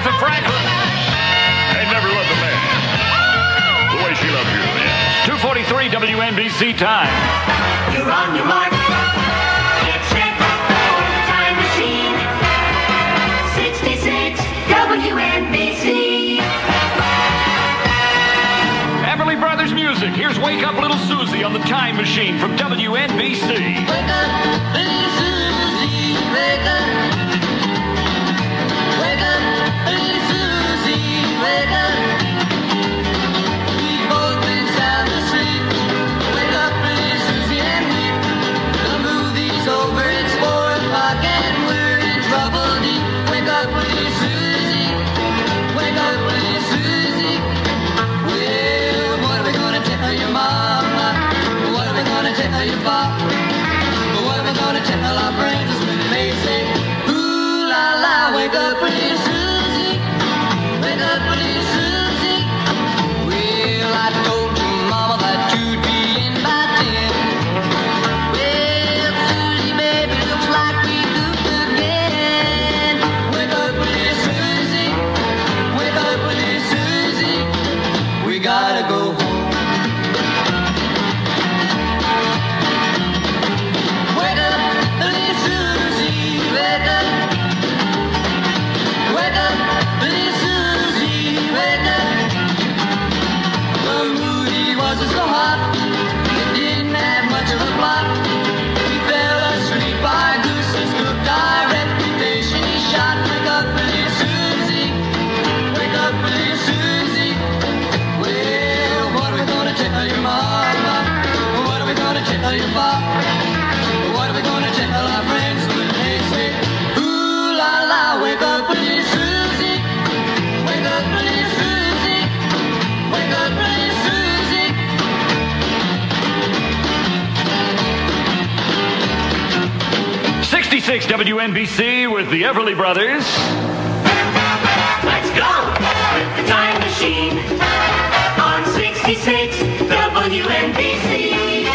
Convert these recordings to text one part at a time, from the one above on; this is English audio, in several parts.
Aretha Franklin. They never loved a man the way she loved you. Yes. 2:43 WNBC time. You're on your mark. Get set for the time machine. 66 WNBC. Everly Brothers Music. Here's Wake Up Little Susie on the Time Machine from WNBC. Wake up, little Susie, wake up. Wake up, little Susie, wake up. We've both been sound asleep. Wake up, little Susie, and weep. The movie's over, it's 4 o'clock, and we're in trouble deep. Wake up, little Susie, wake up, little Susie. Well, what are we gonna tell your mama? What are we gonna tell your papa? What are we gonna tell our friends when they say, ooh la la, wake up, little Susie, wake up, little Susie. Well, I told your mama that you'd be in by 10. Well, Susie, baby, looks like we goofed again. Wake up, little Susie, wake up, little Susie. We gotta go home. Wake up, little Susie, wake up. Wake up, little Susie, wake up. The movie wasn't so hot, it didn't have much of a plot. We fell asleep, our gooses cooked, our reputation is shot. Wake up, little Susie, wake up, little Susie. Well, what are we gonna tell your mama? What are we gonna tell your papa? What are we gonna tell our friends when they say, ooh la la, wake up, little Susie, wake up, little Susie, wake up, little Susie. 66 WNBC with the Everly Brothers. Let's go with the time machine on 66 WNBC.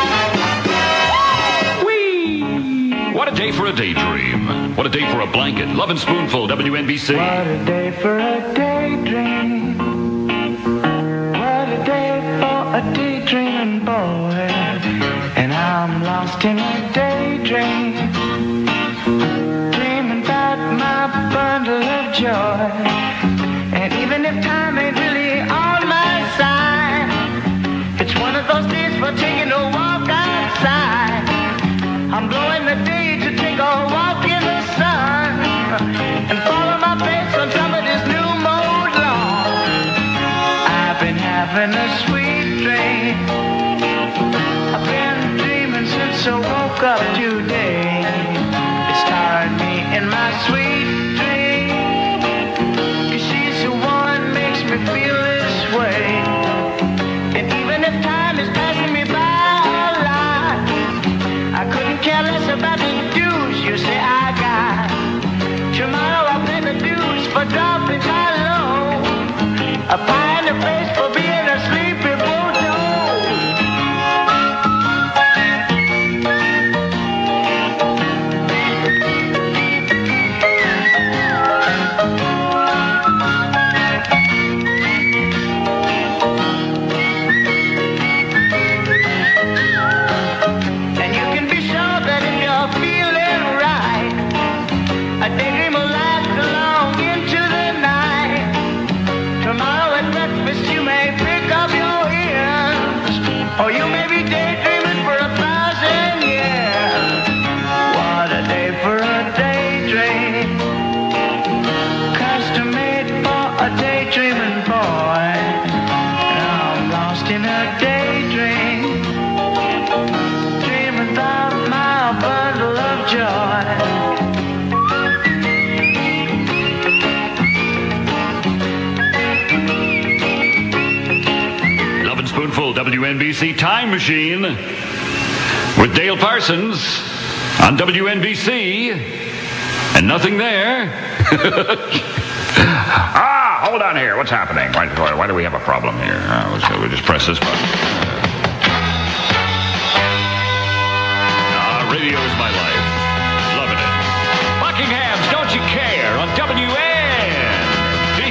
What a day for a daydream. What a day for a blanket. Love and Spoonful, WNBC. What a day for a daydream. What a day for a daydreaming boy. And I'm lost in a daydream. Dreaming about my bundle of joy. And even if time ain't really on my side, it's one of those days for taking a walk outside. I'm blowing the day to take a walk in the sun and follow my face on some of this new mode lawn. I've been having a sweet dream. I've been dreaming since I woke up today. It started me in my sweet dream. 'Cause she's the one makes me feel this way. And even if time is passing me by a lot, I couldn't care less about the dues you say I got. Tomorrow I pay the dues for dropping my load. A pie in the face for being a sleepy bulldog. And you can be sure that if you're feeling right, a daydream will last long into the night. Tomorrow at breakfast you may pick up your ears, or you may be daydreaming for 1,000 years. What a day for a daydream, custom made for a daydreaming boy. Now I'm lost in a daydream, dreaming about my bundle of joy. Love and Spoonful, WNBC Time Machine with Dale Parsons on WNBC. And nothing there. Hold on here. What's happening? Why do we have a problem here? So we just press this button. Radio's my life. Loving it. Buckingham's Don't You Care on WNBC.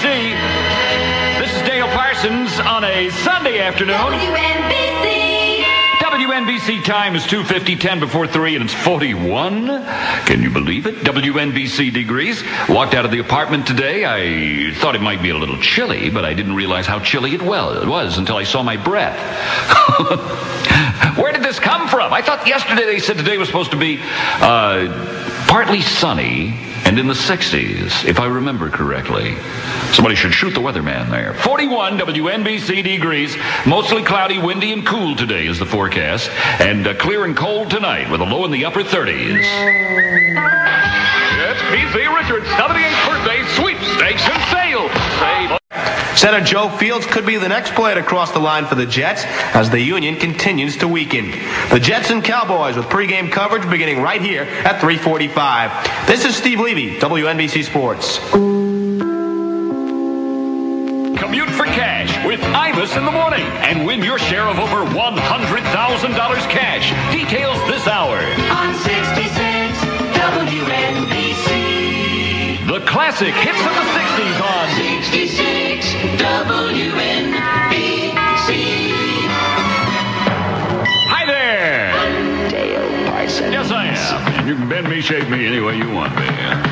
WNBC. This is Dale Parsons on a Sunday afternoon. WNBC time is 2:50, 10 before 3, and it's 41. Can you believe it? WNBC degrees. Walked out of the apartment today. I thought it might be a little chilly, but I didn't realize how chilly it was until I saw my breath. Where did this come from? I thought yesterday they said today was supposed to be partly sunny and in the 60s, if I remember correctly. Somebody should shoot the weatherman there. 41 WNBC degrees. Mostly cloudy, windy, and cool today is the forecast. And clear and cold tonight with a low in the upper 30s. It's P.C. Richards' 78th birthday sweepstakes and sale. Center Joe Fields could be the next player to cross the line for the Jets as the Union continues to weaken. The Jets and Cowboys with pregame coverage beginning right here at 3:45. This is Steve Levy, WNBC Sports. Commute for cash with Imus in the morning and win your share of over $100,000 cash. Details this hour. On 66 WNBC. The classic hits of the 60s on 66 WNBC. Hi there. Dale Parsons. Yes, I am. You can bend me, shape me any way you want me.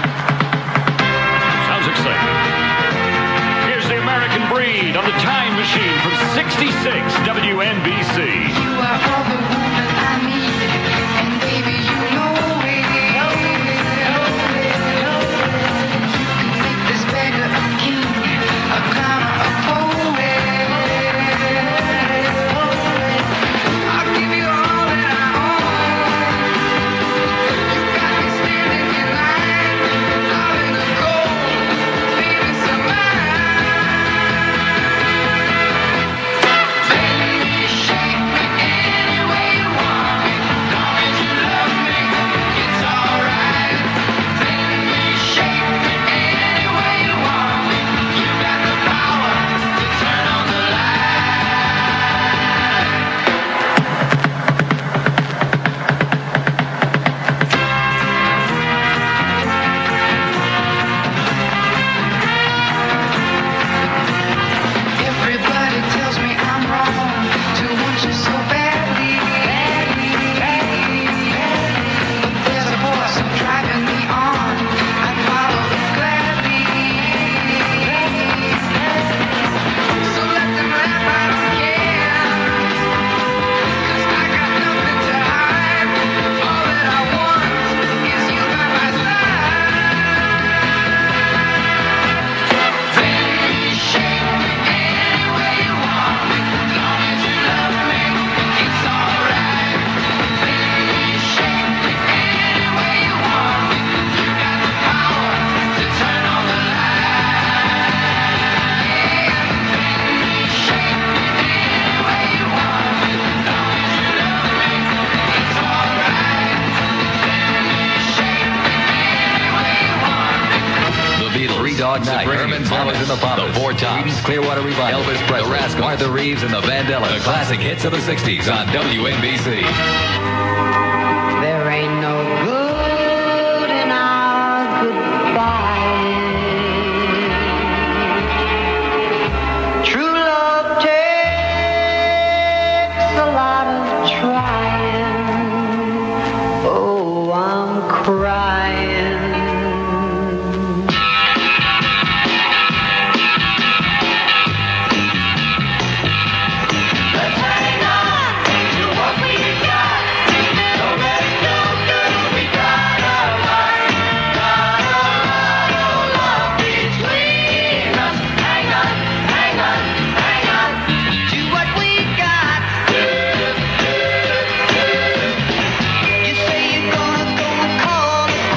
Sounds exciting. Here's the American Breed on the Time Machine from 66 WNBC. You are all the woman I need, and baby, you know it. You can make this beggar a king, a clown, a poet. I'll give you all that I own. You got me standing in line, out in the cold, baby, so baby, shake me any way you want me. Long as you love me, it's alright. Baby, shake me any way you want me. You got the power to turn on the Everybody tells me I'm wrong to want you so badly. But there's a force driving me on. I follow gladly. So let them laugh, I don't care. 'Cause I got nothing to hide. All that I want is you by my side. Baby, shake me any way you want me. Long as you love me, it's alright. Baby, shake me any way you want me. You got the power to turn on the light. Baby, shake me any way you want me. Long as you love me, it's alright. Baby, shake me any way you want me. The Beatles, Three Dog Night, Herman Thomas and the Bombers, The Four Tops, Clearwater Revival, Elvis Presley, The Rascals, Martha Reeves and the Vandellas. The classic hits of the 60s on WNBC. There ain't no good in our goodbye. True love takes a lot of trying. Oh, I'm crying. Let's hang on to what we got. Don't let it go, girl. We got a lot of love between us. Hang on, hang on, hang on to what we got. You say you're gonna go and call the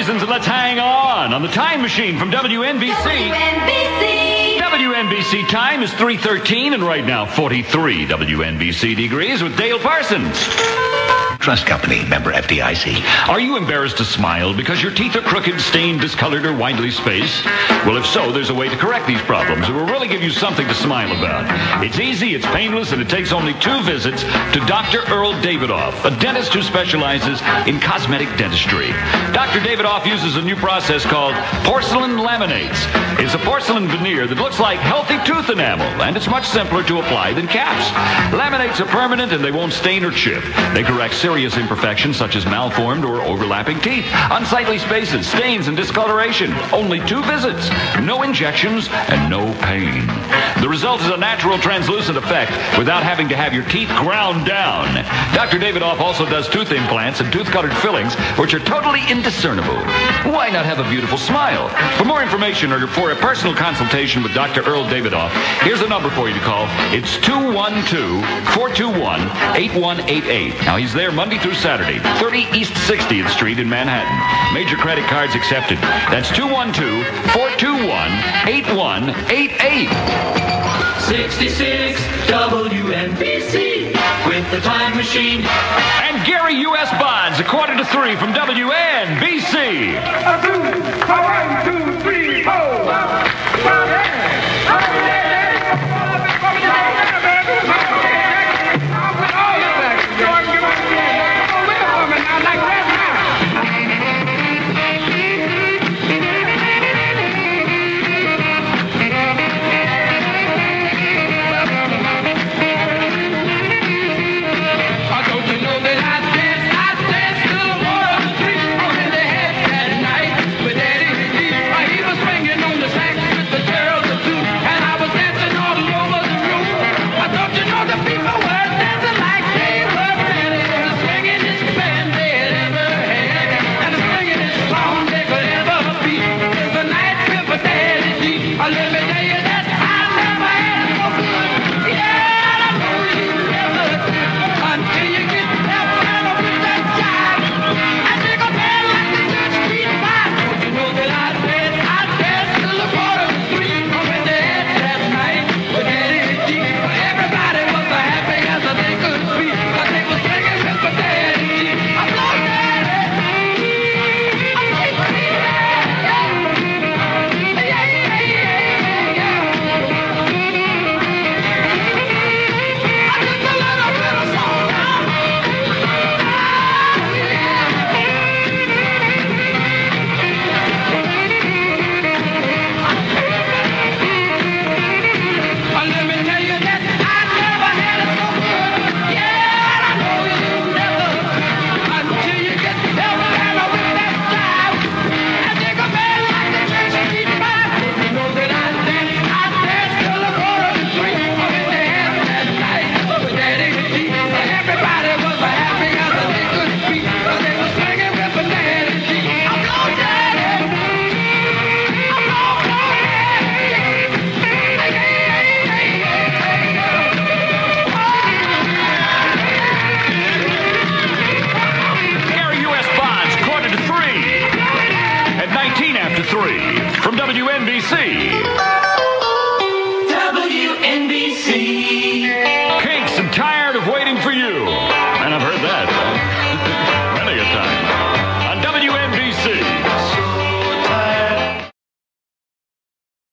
seasons and let's hang on the time machine from WNBC. WNBC time is 3:13 and right now 43 WNBC degrees with Dale Parsons. Trust Company, member FDIC. Are you embarrassed to smile because your teeth are crooked, stained, discolored, or widely spaced? Well, if so, there's a way to correct these problems. It will really give you something to smile about. It's easy, it's painless, and it takes only 2 visits to Dr. Earl Davidoff, a dentist who specializes in cosmetic dentistry. Dr. Davidoff uses a new process called porcelain laminates. It's a porcelain veneer that looks like healthy tooth enamel, and it's much simpler to apply than caps. Laminates are permanent and they won't stain or chip. They correct serious imperfections such as malformed or overlapping teeth, unsightly spaces, stains, and discoloration. Only 2 visits, no injections, and no pain. The result is a natural translucent effect without having to have your teeth ground down. Dr. Davidoff also does tooth implants and tooth-colored fillings, which are totally indiscernible. Why not have a beautiful smile? For more information or for a personal consultation with Dr. Earl Davidoff, here's a number for you to call. It's 212-421-8188. Now, he's there Monday through Saturday, 30 East 60th Street in Manhattan. Major credit cards accepted. That's 212-421-8188. 66 WNBC with the time machine. And Gary U.S. Bonds, 2:45 from WNBC. 1, 2, 3, 3 from WNBC.